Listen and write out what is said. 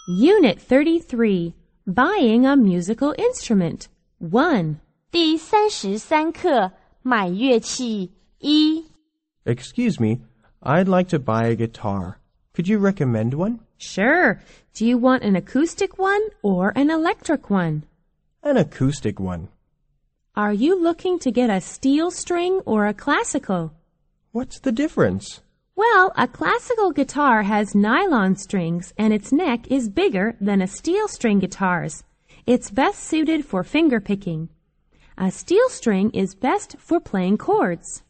Unit 33, Buying a Musical Instrument. 1. 第33课买乐器一 Excuse me, I'd like to buy a guitar. Could you recommend one? Sure. Do you want an acoustic one or an electric one? An acoustic one. Are you looking to get a steel string or a classical? What's the difference? Well, a classical guitar has nylon strings and its neck is bigger than a steel string guitar's. It's best suited for finger picking. A steel string is best for playing chords.